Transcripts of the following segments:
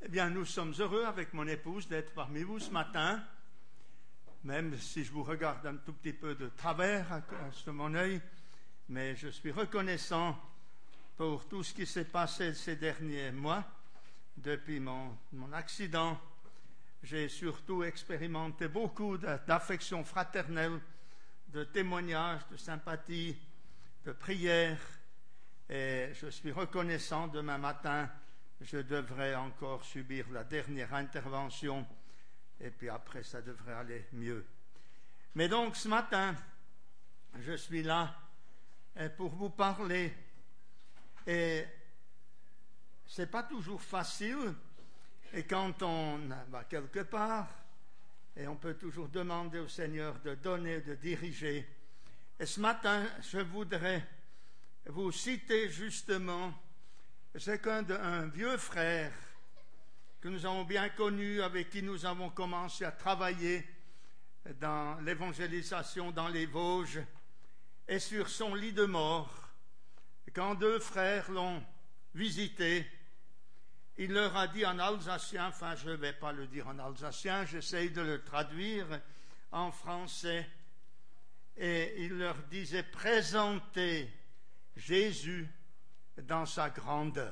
Eh bien, nous sommes heureux avec mon épouse d'être parmi vous ce matin, même si je vous regarde un tout petit peu de travers sur mon œil, mais je suis reconnaissant pour tout ce qui s'est passé ces derniers mois. Depuis mon accident, j'ai surtout expérimenté beaucoup d'affection fraternelle, de témoignages, de sympathie, de prières, et je suis reconnaissant. Demain matin, je devrais encore subir la dernière intervention, et puis après, ça devrait aller mieux. Mais donc, ce matin, je suis là pour vous parler, et c'est pas toujours facile, et quand on va quelque part, et on peut toujours demander au Seigneur de donner, de diriger. Et ce matin, je voudrais vous citer justement, c'est un vieux frère que nous avons bien connu, avec qui nous avons commencé à travailler dans l'évangélisation dans les Vosges, et sur son lit de mort, quand deux frères l'ont visité, il leur a dit en alsacien, enfin je ne vais pas le dire en alsacien, j'essaye de le traduire en français, et il leur disait: présentez Jésus dans sa grandeur.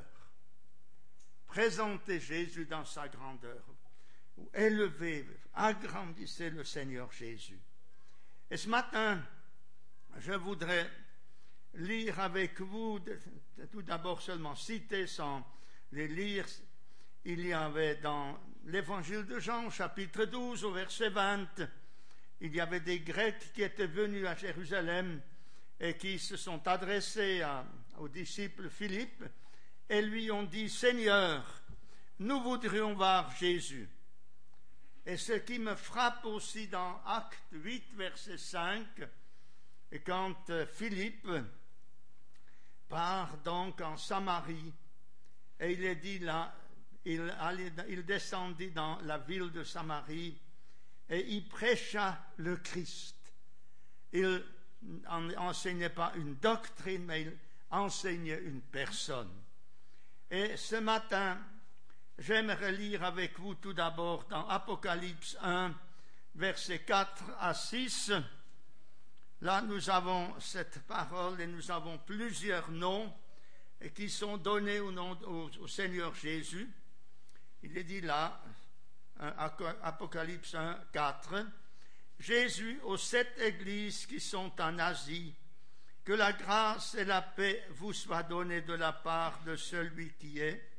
Présentez Jésus dans sa grandeur. Ou élevez, agrandissez le Seigneur Jésus. Et ce matin, je voudrais lire avec vous, tout d'abord seulement citer sans les lire. Il y avait dans l'évangile de Jean, chapitre 12, au verset 20, il y avait des Grecs qui étaient venus à Jérusalem et qui se sont adressés au disciple Philippe et lui ont dit: Seigneur, nous voudrions voir Jésus. Et ce qui me frappe aussi dans Acte 8, verset 5, et quand Philippe part donc en Samarie, et il est dit là, il descendit dans la ville de Samarie et il prêcha le Christ. Il n'enseignait pas une doctrine, mais il enseignait une personne. Et ce matin, j'aimerais lire avec vous tout d'abord dans Apocalypse 1, versets 4 à 6. Là, nous avons cette parole et nous avons plusieurs noms et qui sont donnés au Seigneur Jésus. Il est dit là, Apocalypse 1, 4, Jésus aux 7 églises qui sont en Asie, que la grâce et la paix vous soient données de la part de celui qui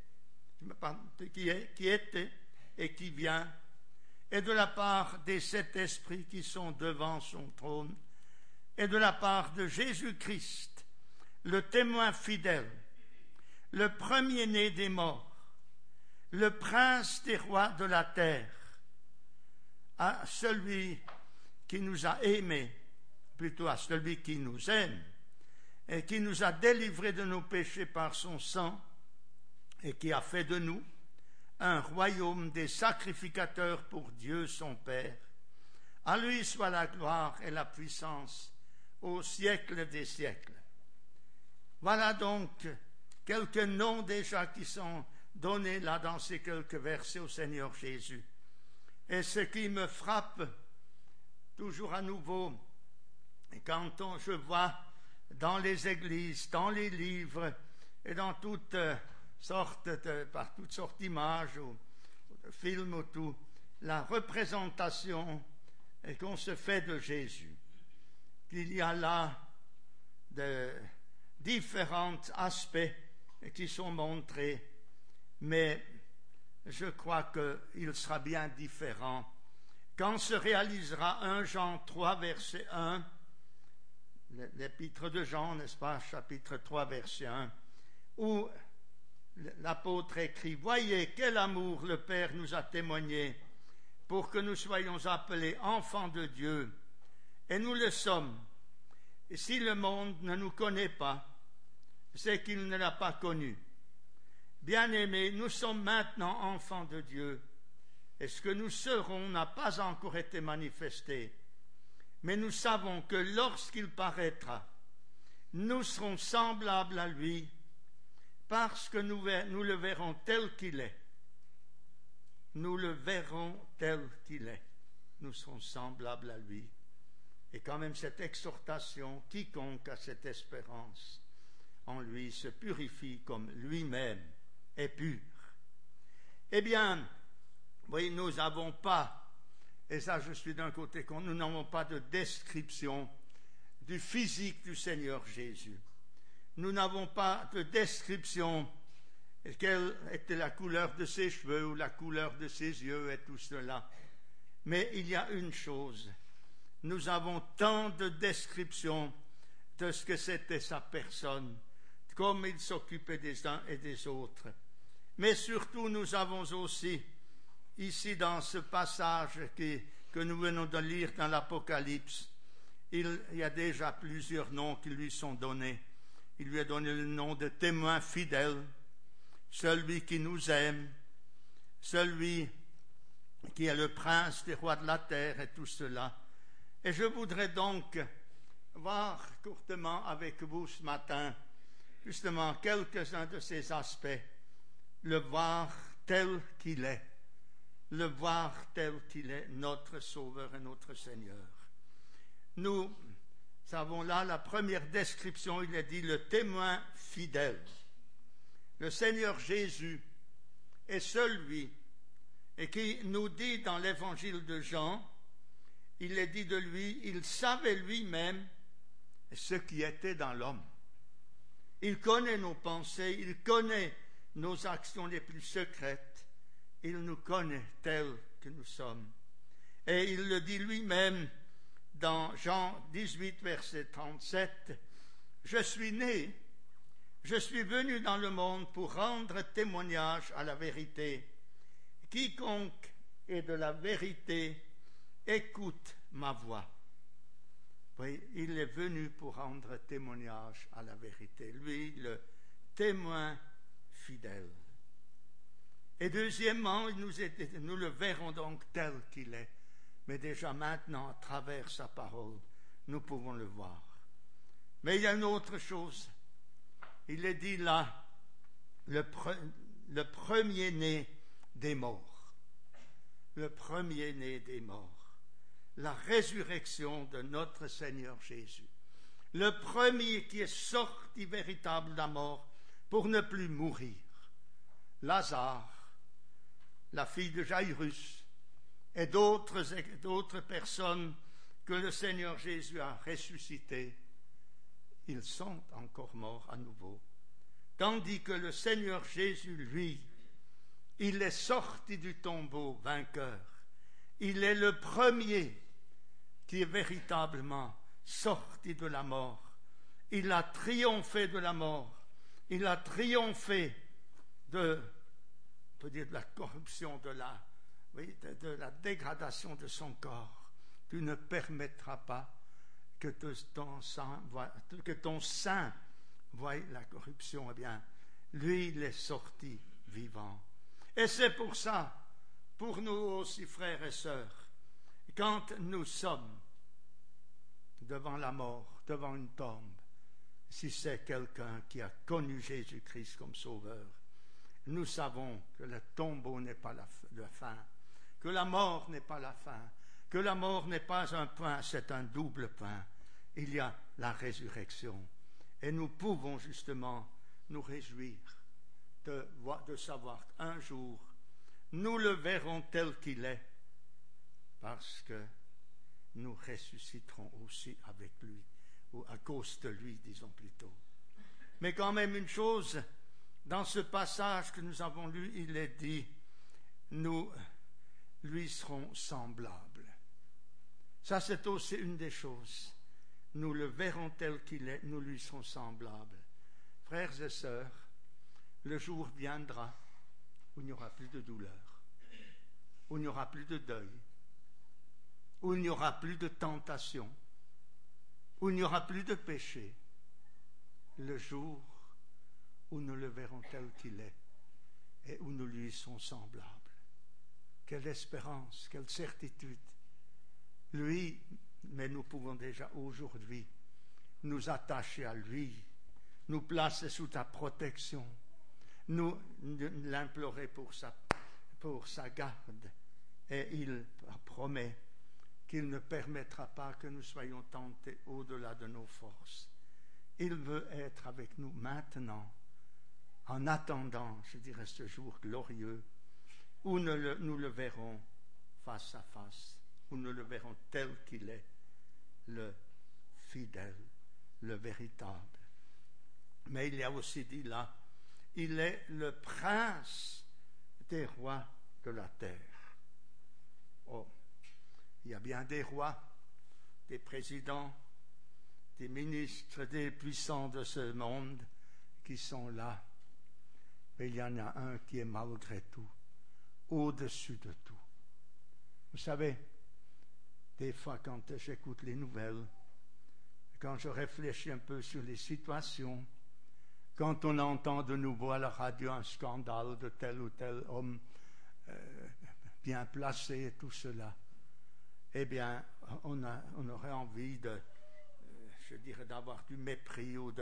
était et qui vient, et de la part des 7 esprits qui sont devant son trône, et de la part de Jésus-Christ, le témoin fidèle, le premier-né des morts, le prince des rois de la terre, à celui qui nous a aimés, plutôt à celui qui nous aime, et qui nous a délivrés de nos péchés par son sang, et qui a fait de nous un royaume des sacrificateurs pour Dieu son Père. À lui soit la gloire et la puissance au siècle des siècles. Voilà donc quelques noms déjà qui sont donnés là dans ces quelques versets au Seigneur Jésus. Et ce qui me frappe toujours à nouveau, quand je vois dans les églises, dans les livres et dans toutes sortes d'images ou de films ou tout, la représentation qu'on se fait de Jésus, qu'il y a là de différents aspects qui sont montrés, mais je crois qu'il sera bien différent quand se réalisera 1 Jean 3, verset 1, l'épître de Jean, n'est-ce pas, chapitre 3, verset 1, où l'apôtre écrit: voyez quel amour le Père nous a témoigné pour que nous soyons appelés enfants de Dieu, et nous le sommes. Et si le monde ne nous connaît pas, c'est qu'il ne l'a pas connu. Bien-aimés, nous sommes maintenant enfants de Dieu, et ce que nous serons n'a pas encore été manifesté. Mais nous savons que lorsqu'il paraîtra, nous serons semblables à lui, parce que nous le verrons tel qu'il est. nous le verrons tel qu'il est. Nous serons semblables à lui. Et quand même cette exhortation, quiconque a cette espérance en lui se purifie comme lui-même est pur. Eh bien, oui, nous n'avons pas, et ça je suis d'un côté, nous n'avons pas de description du physique du Seigneur Jésus. Nous n'avons pas de description, quelle était la couleur de ses cheveux ou la couleur de ses yeux et tout cela. Mais il y a une chose, nous avons tant de descriptions de ce que c'était sa personne, comme il s'occupait des uns et des autres. Mais surtout, nous avons aussi, ici dans ce passage que nous venons de lire dans l'Apocalypse, il y a déjà plusieurs noms qui lui sont donnés. Il lui a donné le nom de témoin fidèle, celui qui nous aime, celui qui est le prince des rois de la terre et tout cela. Et je voudrais donc voir courtement avec vous ce matin, justement, quelques-uns de ces aspects, le voir tel qu'il est, le voir tel qu'il est, notre Sauveur et notre Seigneur. Nous avons là la première description, il est dit le témoin fidèle. Le Seigneur Jésus est celui et qui nous dit dans l'évangile de Jean, il est dit de lui, il savait lui-même ce qui était dans l'homme. Il connaît nos pensées, il connaît nos actions les plus secrètes, il nous connaît tels que nous sommes. Et il le dit lui-même dans Jean 18, verset 37, « Je suis né, je suis venu dans le monde pour rendre témoignage à la vérité. Quiconque est de la vérité, écoute ma voix. » Oui, il est venu pour rendre témoignage à la vérité. Lui, le témoin fidèle. Et deuxièmement, nous le verrons donc tel qu'il est. Mais déjà maintenant, à travers sa parole, nous pouvons le voir. Mais il y a une autre chose. Il est dit là, le premier-né des morts. Le premier-né des morts. La résurrection de notre Seigneur Jésus. Le premier qui est sorti véritable de la mort pour ne plus mourir. Lazare, la fille de Jairus, et d'autres personnes que le Seigneur Jésus a ressuscitées, ils sont encore morts à nouveau. Tandis que le Seigneur Jésus, lui, il est sorti du tombeau vainqueur. Il est le premier qui est véritablement sorti de la mort. Il a triomphé de la mort. Il a triomphé de la corruption, de la dégradation de son corps. Tu ne permettras pas que ton sein voie la corruption. Eh bien, lui, il est sorti vivant. Et c'est pour ça, pour nous aussi, frères et sœurs, quand nous sommes devant la mort, devant une tombe, si c'est quelqu'un qui a connu Jésus-Christ comme sauveur, nous savons que le tombeau n'est pas la fin, que la mort n'est pas la fin, que la mort n'est pas un point, c'est un double point. Il y a la résurrection. Et nous pouvons justement nous réjouir de savoir qu'un jour, nous le verrons tel qu'il est, parce que nous ressusciterons aussi avec lui, ou à cause de lui, disons plutôt. Mais quand même une chose, dans ce passage que nous avons lu, il est dit, nous lui serons semblables. Ça, c'est aussi une des choses. Nous le verrons tel qu'il est, nous lui serons semblables. Frères et sœurs, le jour viendra où il n'y aura plus de douleur, où il n'y aura plus de deuil, où il n'y aura plus de tentation, où il n'y aura plus de péché. Le jour où nous le verrons tel qu'il est et où nous lui serons semblables. Quelle espérance, quelle certitude. Lui, mais nous pouvons déjà aujourd'hui nous attacher à lui, nous placer sous ta protection, nous l'implorer pour pour sa garde et il promet qu'il ne permettra pas que nous soyons tentés au-delà de nos forces. Il veut être avec nous maintenant, en attendant, je dirais, ce jour glorieux où nous le verrons face à face, où nous le verrons tel qu'il est, le fidèle, le véritable. Mais il y a aussi dit là, il est le prince des rois de la terre. Oh, il y a bien des rois, des présidents, des ministres, des puissants de ce monde qui sont là. Mais il y en a un qui est malgré tout au-dessus de tout. Vous savez, des fois quand j'écoute les nouvelles, quand je réfléchis un peu sur les situations, quand on entend de nouveau à la radio un scandale de tel ou tel homme bien placé et tout cela, eh bien, on aurait envie je dirais, d'avoir du mépris ou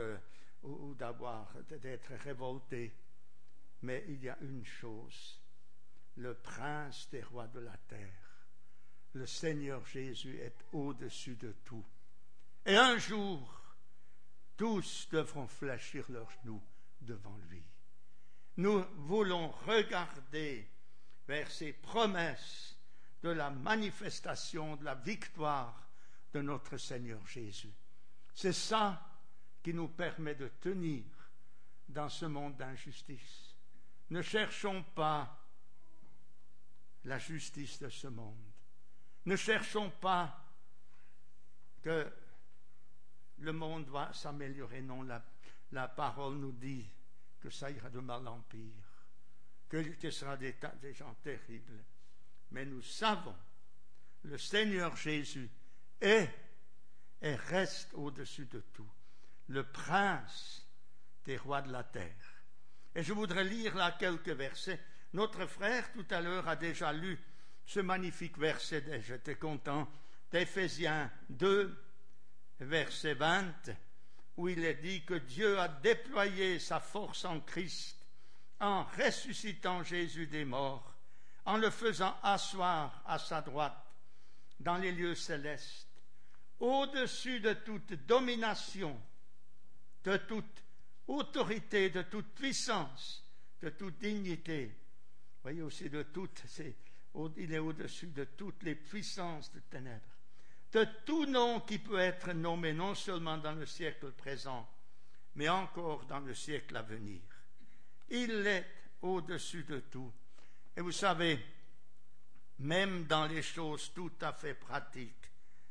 d'être révolté. Mais il y a une chose, le prince des rois de la terre, le Seigneur Jésus est au-dessus de tout. Et un jour, tous devront fléchir leurs genoux devant lui. Nous voulons regarder vers ces promesses de la manifestation, de la victoire de notre Seigneur Jésus. C'est ça qui nous permet de tenir dans ce monde d'injustice. Ne cherchons pas la justice de ce monde. Ne cherchons pas que le monde va s'améliorer. Non, la parole nous dit que ça ira de mal en pire, que ce sera des gens terribles. Mais nous savons, le Seigneur Jésus est et reste au-dessus de tout, le prince des rois de la terre. Et je voudrais lire là quelques versets. Notre frère tout à l'heure a déjà lu ce magnifique verset, et j'étais content, d'Éphésiens 2, verset 20, où il est dit que Dieu a déployé sa force en Christ, en ressuscitant Jésus des morts, en le faisant asseoir à sa droite dans les lieux célestes, au-dessus de toute domination, de toute autorité, de toute puissance, de toute dignité. Vous voyez aussi de toute, il est au-dessus de toutes les puissances de ténèbres, de tout nom qui peut être nommé non seulement dans le siècle présent, mais encore dans le siècle à venir. Il est au-dessus de tout. Et vous savez, même dans les choses tout à fait pratiques,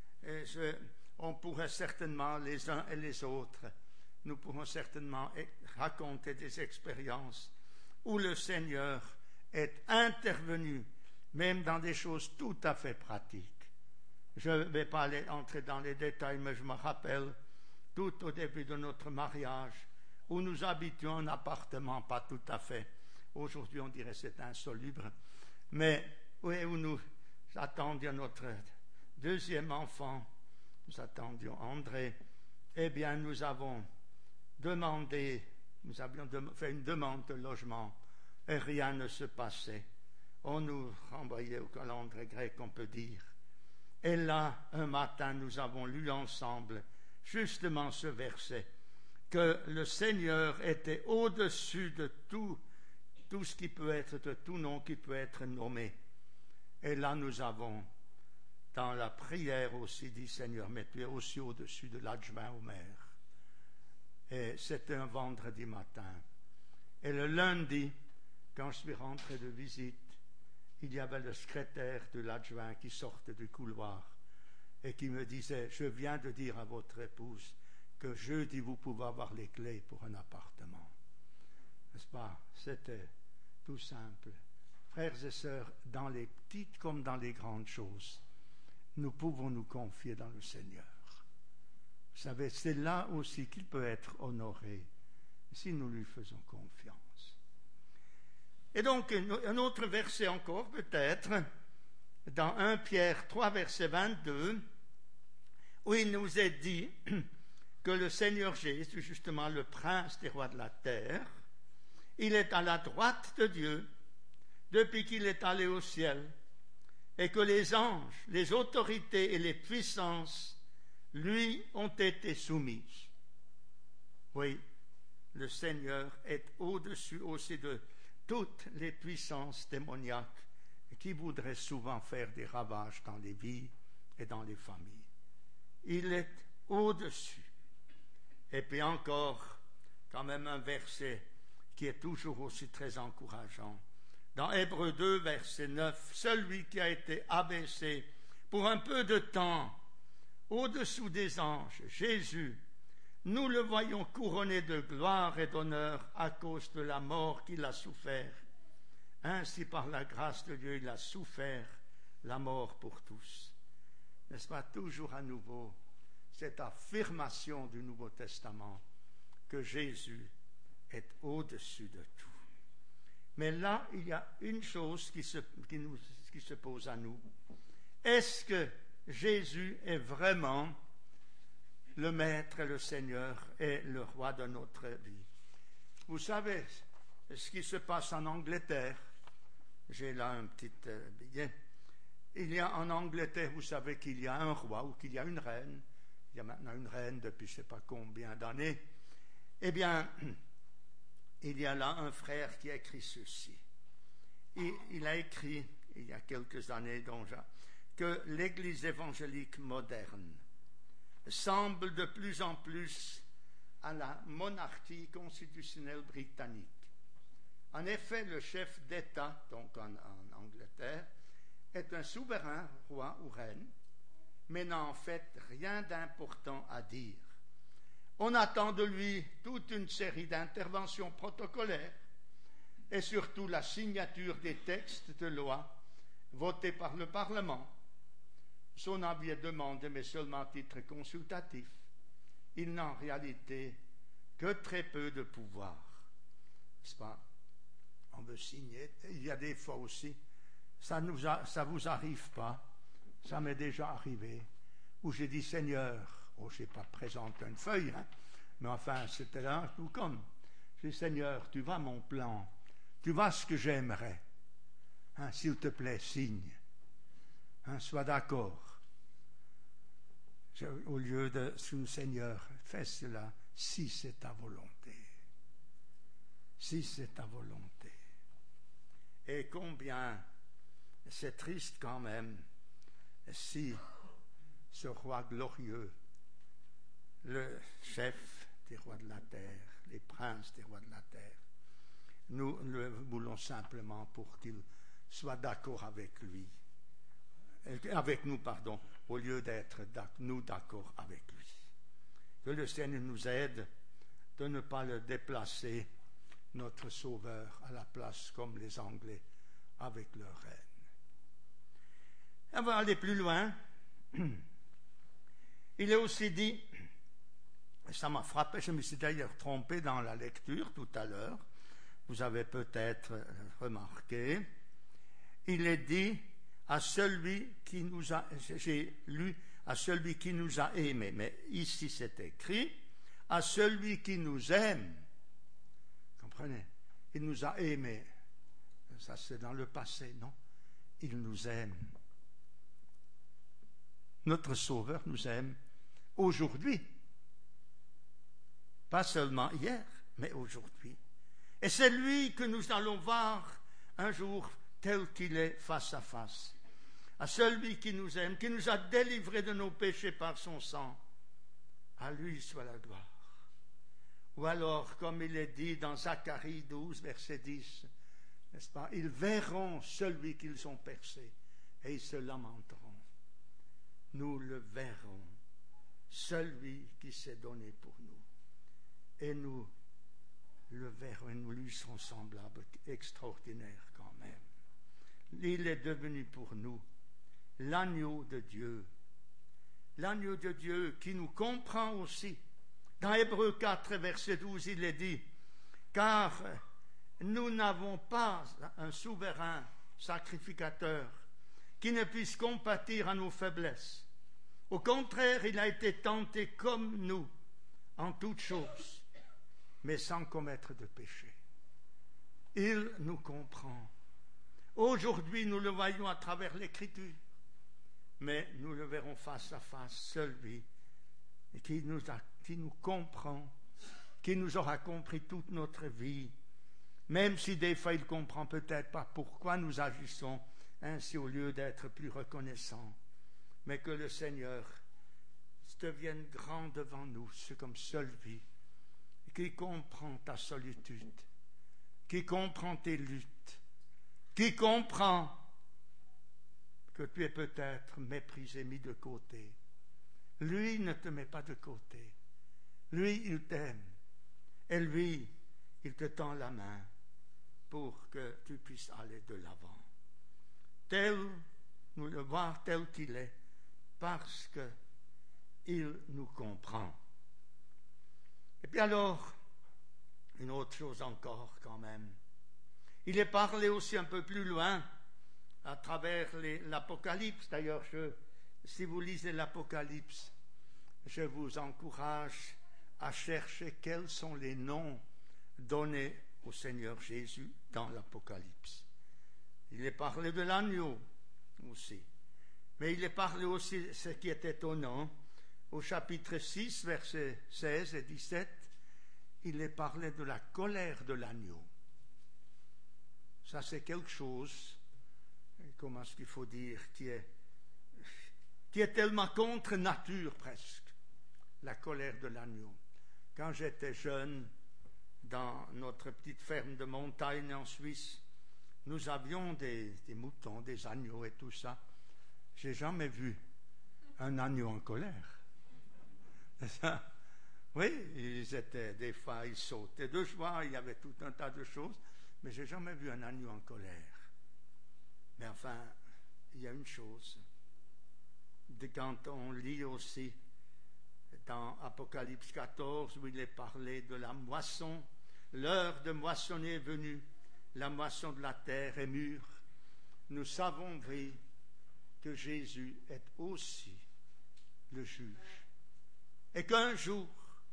on pourrait certainement, les uns et les autres, nous pourrons certainement raconter des expériences où le Seigneur est intervenu, même dans des choses tout à fait pratiques. Je ne vais pas entrer dans les détails, mais je me rappelle tout au début de notre mariage, où nous habitions un appartement, pas tout à fait, aujourd'hui on dirait c'est insoluble, mais où nous attendions notre deuxième enfant, nous attendions André. Eh bien, nous avions fait une demande de logement et rien ne se passait. On nous renvoyait au calendrier grec, on peut dire. Et là, un matin, nous avons lu ensemble justement ce verset, que le Seigneur était au-dessus de tout ce qui peut être, de tout nom qui peut être nommé. Et là, nous avons, dans la prière aussi, dit Seigneur, mais tu es aussi au-dessus de l'adjoint au maire. Et c'était un vendredi matin. Et le lundi, quand je suis rentré de visite, il y avait le secrétaire de l'adjoint qui sortait du couloir et qui me disait, je viens de dire à votre épouse que jeudi vous pouvez avoir les clés pour un appartement. N'est-ce pas? C'était tout simple. Frères et sœurs, dans les petites comme dans les grandes choses, nous pouvons nous confier dans le Seigneur. Vous savez, c'est là aussi qu'il peut être honoré si nous lui faisons confiance. Et donc, un autre verset encore peut-être, dans 1 Pierre 3, verset 22, où il nous est dit que le Seigneur Jésus, justement le prince des rois de la terre, il est à la droite de Dieu depuis qu'il est allé au ciel, et que les anges, les autorités et les puissances lui ont été soumises. Oui, le Seigneur est au-dessus aussi de toutes les puissances démoniaques qui voudraient souvent faire des ravages dans les vies et dans les familles. Il est au-dessus. Et puis encore, quand même un verset qui est toujours aussi très encourageant. Dans Hébreux 2, verset 9, celui qui a été abaissé pour un peu de temps au-dessous des anges, Jésus, nous le voyons couronné de gloire et d'honneur à cause de la mort qu'il a souffert. Ainsi, par la grâce de Dieu, il a souffert la mort pour tous. N'est-ce pas toujours à nouveau cette affirmation du Nouveau Testament que Jésus est au-dessus de tout. Mais là, il y a une chose qui se pose à nous. Est-ce que Jésus est vraiment le Maître et le Seigneur et le Roi de notre vie? Vous savez ce qui se passe en Angleterre. J'ai là un petit billet. Il y a en Angleterre, vous savez qu'il y a un roi ou qu'il y a une reine. Il y a maintenant une reine depuis je ne sais pas combien d'années. Eh bien, il y a là un frère qui a écrit ceci. Il a écrit, il y a quelques années déjà, que l'Église évangélique moderne semble de plus en plus à la monarchie constitutionnelle britannique. En effet, le chef d'État, donc en Angleterre, est un souverain, roi ou reine, mais n'a en fait rien d'important à dire. On attend de lui toute une série d'interventions protocolaires et surtout la signature des textes de loi votés par le Parlement. Son avis est demandé, mais seulement à titre consultatif. Il n'a en réalité que très peu de pouvoir. N'est-ce pas? On veut signer. Il y a des fois aussi, ça vous arrive pas. Ça m'est déjà arrivé, où j'ai dit Seigneur, je n'ai pas présenté une feuille, mais enfin c'était là tout comme. J'ai dit Seigneur, tu vois mon plan, tu vois ce que j'aimerais. S'il te plaît, signe. Sois d'accord. Au lieu de Seigneur, fais cela si c'est ta volonté. Si c'est ta volonté. Et combien c'est triste quand même si ce roi glorieux, le chef des rois de la terre, les princes des rois de la terre, nous le voulons simplement pour qu'il soit d'accord avec nous, au lieu d'être nous d'accord avec lui. Que le Seigneur nous aide de ne pas le déplacer, notre Sauveur, à la place comme les Anglais avec leur reine. On va aller plus loin. Il est aussi dit, ça m'a frappé, je me suis d'ailleurs trompé dans la lecture tout à l'heure, vous avez peut-être remarqué, il est dit à celui qui nous a, j'ai lu, à celui qui nous a aimés, mais ici c'est écrit, à celui qui nous aime, comprenez, il nous a aimés, ça c'est dans le passé, non? Il nous aime. Notre Sauveur nous aime aujourd'hui. Pas seulement hier, mais aujourd'hui. Et c'est lui que nous allons voir un jour tel qu'il est face à face. À celui qui nous aime, qui nous a délivrés de nos péchés par son sang. À lui soit la gloire. Ou alors, comme il est dit dans Zacharie 12, verset 10, n'est-ce pas? Ils verront celui qu'ils ont percé et ils se lamenteront. Nous le verrons, celui qui s'est donné pour nous. Et nous le verrons, et nous lui serons semblables, extraordinaire quand même. Il est devenu pour nous l'agneau de Dieu. L'agneau de Dieu qui nous comprend aussi. Dans Hébreux 4, verset 12, il est dit, car nous n'avons pas un souverain sacrificateur qui ne puisse compatir à nos faiblesses. Au contraire, il a été tenté comme nous en toutes choses, mais sans commettre de péché. Il nous comprend. Aujourd'hui, nous le voyons à travers l'Écriture, mais nous le verrons face à face, celui qui nous comprend, qui nous aura compris toute notre vie, même si des fois il ne comprend peut-être pas pourquoi nous agissons ainsi au lieu d'être plus reconnaissants, mais que le Seigneur devienne grand devant nous, c'est comme celui qui comprend ta solitude, qui comprend tes luttes, qui comprend que tu es peut-être méprisé, mis de côté. Lui ne te met pas de côté. Lui, il t'aime. Et lui, il te tend la main pour que tu puisses aller de l'avant. Nous le voir tel qu'il est, parce qu'il nous comprend. Et puis alors, une autre chose encore quand même. Il est parlé aussi un peu plus loin, à travers l'Apocalypse. D'ailleurs, si vous lisez l'Apocalypse, je vous encourage à chercher quels sont les noms donnés au Seigneur Jésus dans l'Apocalypse. Il est parlé de l'agneau aussi. Mais il est parlé aussi, ce qui est étonnant, au chapitre 6, versets 16 et 17, il est parlé de la colère de l'agneau. Ça, c'est quelque chose, comment est-ce qu'il faut dire, qui est tellement contre nature presque, la colère de l'agneau. Quand j'étais jeune, dans notre petite ferme de montagne en Suisse, nous avions des moutons, des agneaux et tout ça. J'ai jamais vu un agneau en colère. Ça, oui, des fois, ils sautaient de joie, il y avait tout un tas de choses, mais j'ai jamais vu un agneau en colère. Mais enfin, il y a une chose, quand on lit aussi dans Apocalypse 14, où il est parlé de la moisson, l'heure de moissonner est venue, la moisson de la terre est mûre. Nous savons, oui, que Jésus est aussi le juge. Et qu'un jour,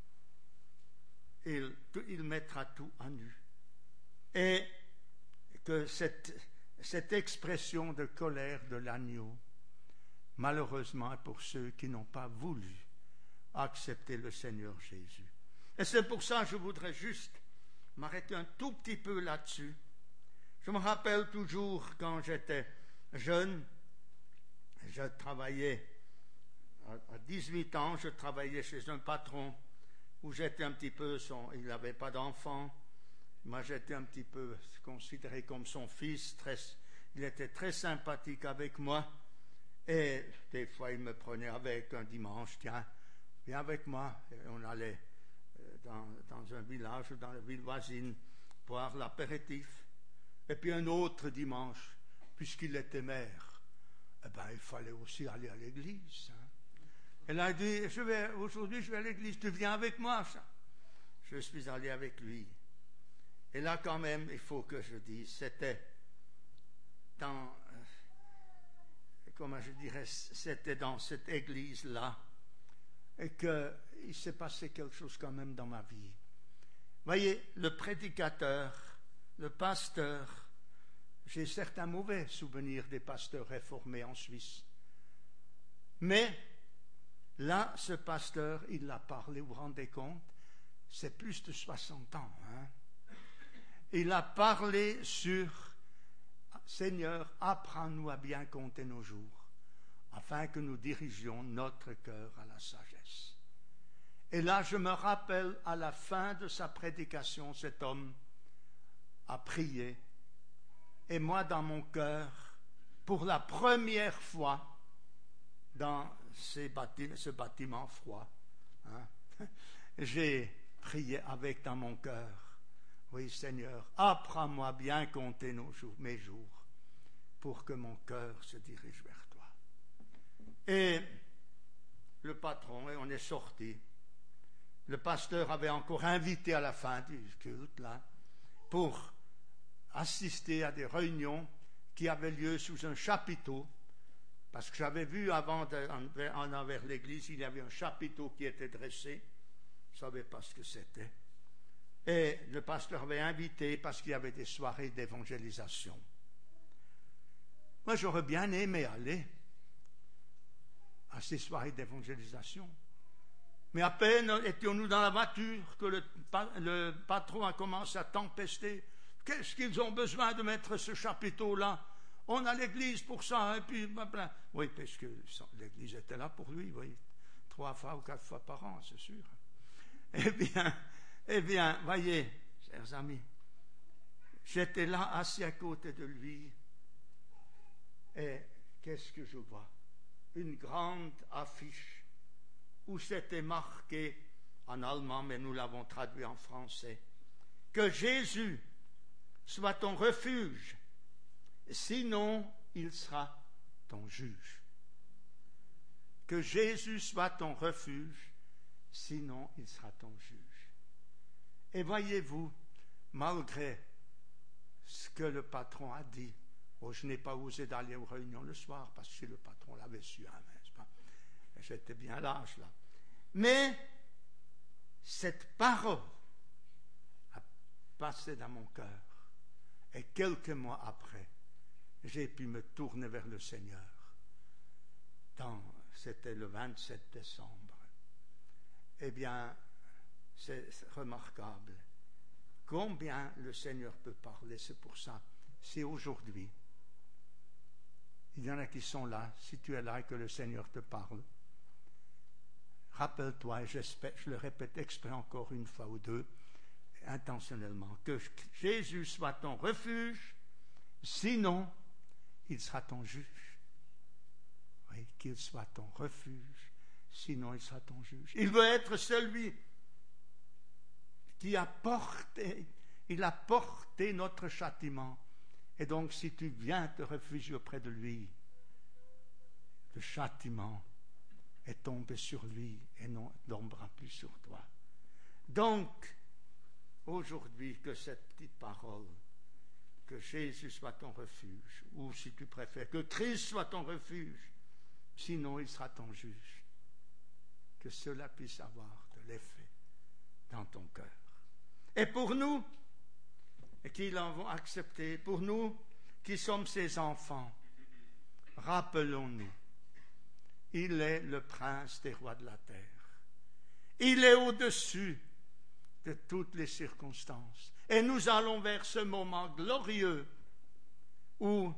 il mettra tout à nu. Et que cette expression de colère de l'agneau, malheureusement, est pour ceux qui n'ont pas voulu accepter le Seigneur Jésus. Et c'est pour ça que je voudrais juste m'arrêter un tout petit peu là-dessus. Je me rappelle toujours quand j'étais jeune, je travaillais, à 18 ans, je travaillais chez un patron où j'étais un petit peu il n'avait pas d'enfant. Moi, j'étais un petit peu considéré comme son fils. Il était très sympathique avec moi. Et des fois, il me prenait avec un dimanche. Tiens, viens avec moi. Et on allait dans un village ou dans la ville voisine boire l'apéritif. Et puis un autre dimanche, puisqu'il était maire, il fallait aussi aller à l'église. Elle a dit, aujourd'hui je vais à l'église, tu viens avec moi. Je suis allé avec lui. Et là quand même, il faut que je dise, c'était c'était dans cette église-là et qu'il s'est passé quelque chose quand même dans ma vie. Voyez, le prédicateur, le pasteur, j'ai certains mauvais souvenirs des pasteurs réformés en Suisse. Mais là, ce pasteur, il a parlé, vous vous rendez compte, c'est plus de 60 ans. Il a parlé sur « Seigneur, apprends-nous à bien compter nos jours, afin que nous dirigions notre cœur à la sagesse. » Et là, je me rappelle, à la fin de sa prédication, cet homme a prié. Et moi, dans mon cœur, pour la première fois, dans ce bâtiment froid, j'ai prié avec dans mon cœur, oui Seigneur, apprends-moi bien compter mes jours, pour que mon cœur se dirige vers toi. Et le patron, et on est sorti, le pasteur avait encore invité à la fin du culte, là, pour assister à des réunions qui avaient lieu sous un chapiteau, parce que j'avais vu avant, en envers l'église, il y avait un chapiteau qui était dressé, je ne savais pas ce que c'était, et le pasteur avait invité parce qu'il y avait des soirées d'évangélisation. Moi, j'aurais bien aimé aller à ces soirées d'évangélisation. Mais à peine étions-nous dans la voiture que le patron a commencé à tempester. Qu'est-ce qu'ils ont besoin de mettre ce chapiteau-là? On a l'église pour ça, et puis... Oui, parce que l'église était là pour lui, oui. 3 fois ou 4 fois par an, c'est sûr. Eh bien, voyez, chers amis, j'étais là, assis à côté de lui, et qu'est-ce que je vois? Une grande affiche où c'était marqué en allemand, mais nous l'avons traduit en français, que Jésus soit ton refuge, sinon il sera ton juge. Que Jésus soit ton refuge, sinon il sera ton juge. Et voyez-vous, malgré ce que le patron a dit, je n'ai pas osé d'aller aux réunions le soir, parce que si le patron l'avait su, n'est-ce pas? J'étais bien lâche là. Mais cette parole a passé dans mon cœur. Et quelques mois après, j'ai pu me tourner vers le Seigneur. C'était le 27 décembre. Eh bien, c'est remarquable. Combien le Seigneur peut parler, c'est pour ça. C'est aujourd'hui. Il y en a qui sont là, si tu es là et que le Seigneur te parle. Rappelle-toi, et je le répète exprès encore une fois ou deux, intentionnellement, que Jésus soit ton refuge, sinon il sera ton juge. Oui, qu'il soit ton refuge, sinon il sera ton juge. Il veut être celui qui a porté notre châtiment. Et donc, si tu viens te réfugier auprès de lui, le châtiment est tombé sur lui et ne tombera plus sur toi. Donc, aujourd'hui, que cette petite parole, que Jésus soit ton refuge, ou si tu préfères, que Christ soit ton refuge, sinon il sera ton juge, que cela puisse avoir de l'effet dans ton cœur. Et pour nous, qui l'avons accepté, pour nous qui sommes ses enfants, rappelons-nous, il est le prince des rois de la terre. Il est au-dessus de toutes les circonstances. Et nous allons vers ce moment glorieux où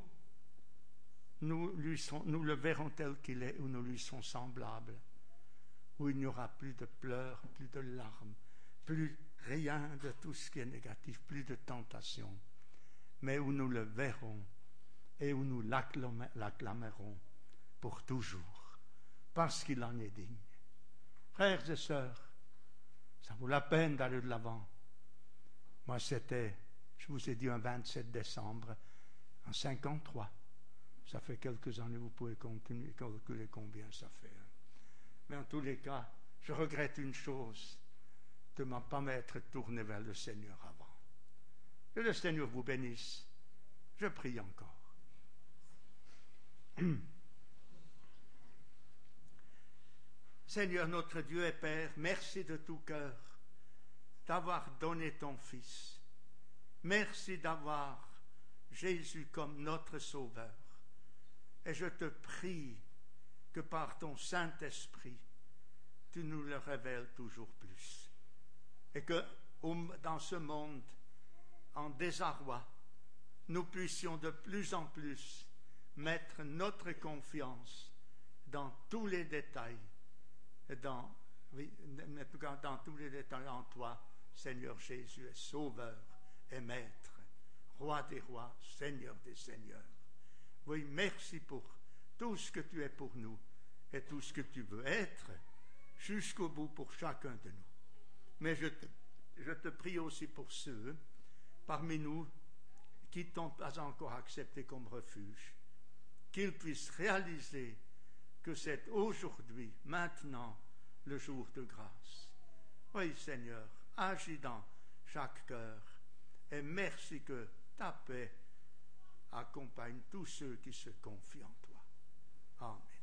nous le verrons tel qu'il est, où nous lui sommes semblables, où il n'y aura plus de pleurs, plus de larmes, plus rien de tout ce qui est négatif, plus de tentation, mais où nous le verrons et où nous l'acclamerons pour toujours, parce qu'il en est digne. Frères et sœurs, ça vaut la peine d'aller de l'avant. Moi, c'était, je vous ai dit, un 27 décembre en 53. Ça fait quelques années, vous pouvez continuer, calculer combien ça fait. Mais en tous les cas, je regrette une chose, de ne pas m'être tourné vers le Seigneur avant. Que le Seigneur vous bénisse. Je prie encore. Seigneur notre Dieu et Père, merci de tout cœur d'avoir donné ton Fils. Merci d'avoir Jésus comme notre Sauveur. Et je te prie que par ton Saint-Esprit, tu nous le révèles toujours plus. Et que dans ce monde en désarroi, nous puissions de plus en plus mettre notre confiance dans tous les détails, dans tous les détails en toi, Seigneur Jésus, est Sauveur et Maître, Roi des rois, Seigneur des seigneurs. Oui, merci pour tout ce que tu es pour nous et tout ce que tu veux être jusqu'au bout pour chacun de nous. Mais je te prie aussi pour ceux parmi nous qui ne t'ont pas encore accepté comme refuge, qu'ils puissent réaliser que c'est aujourd'hui, maintenant, le jour de grâce. Oui, Seigneur, agis dans chaque cœur et merci que ta paix accompagne tous ceux qui se confient en toi. Amen.